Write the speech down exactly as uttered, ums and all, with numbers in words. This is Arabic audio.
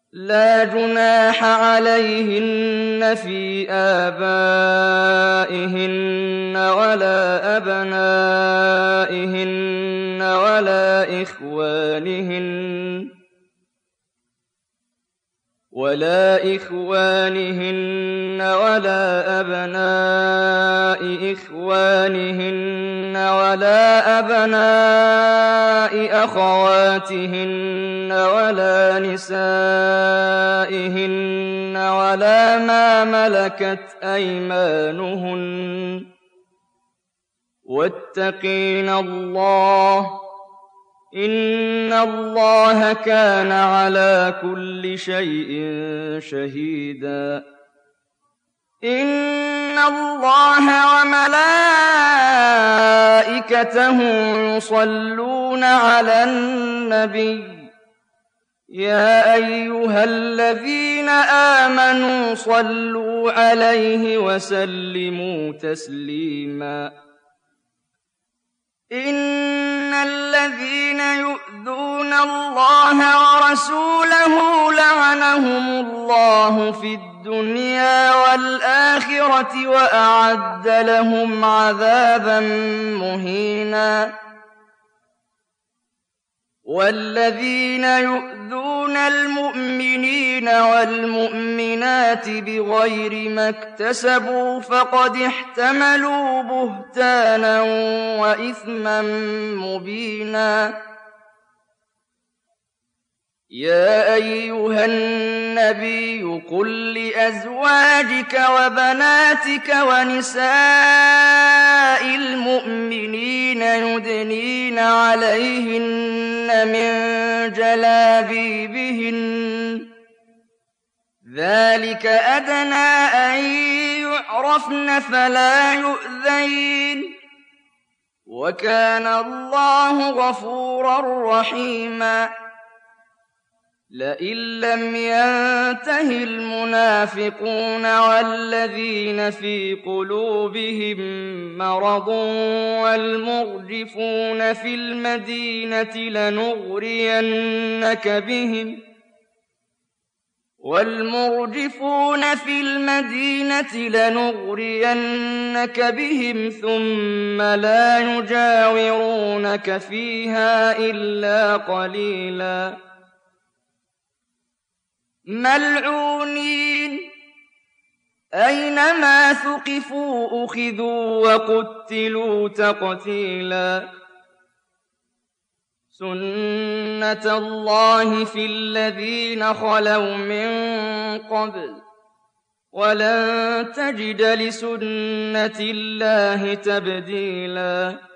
لا جناح عليهن في آبائهن ولا أبنائهن ولا إخوانهن ولا إخوانهن ولا أبناء إخوانهن ولا أبناء أخواتهن ولا نسائهن ولا ما ملكت أيمانهن واتقين الله إن الله كان على كل شيء شهيدا إن الله وملائكته يصلون على النبي يا أيها الذين آمنوا صلوا عليه وسلموا تسليما إن الذين يؤذون الله ورسوله لعنهم الله في الدنيا والآخرة وأعد لهم عذابا مهينا والذين يؤذون المؤمنين والمؤمنات بغير ما اكتسبوا فقد احتملوا بهتانا وإثما مبينا يا أيها النبي قل لأزواجك وبناتك ونساء المؤمنين يدنين عليهن من جلابيبهن ذلك أدنى أن يعرفن فلا يؤذين وكان الله غفورا رحيما لئن لم ينته المنافقون والذين في قلوبهم مرض والمرجفون في المدينة لنغرينك بهم والمرجفون في المدينة لنغرينك بهم ثم لا يجاورونك فيها إلا قليلا ملعونين أينما ثقفوا أخذوا وقتلوا تقتيلا سنة الله في الذين خلوا من قبل ولن تجد لسنة الله تبديلا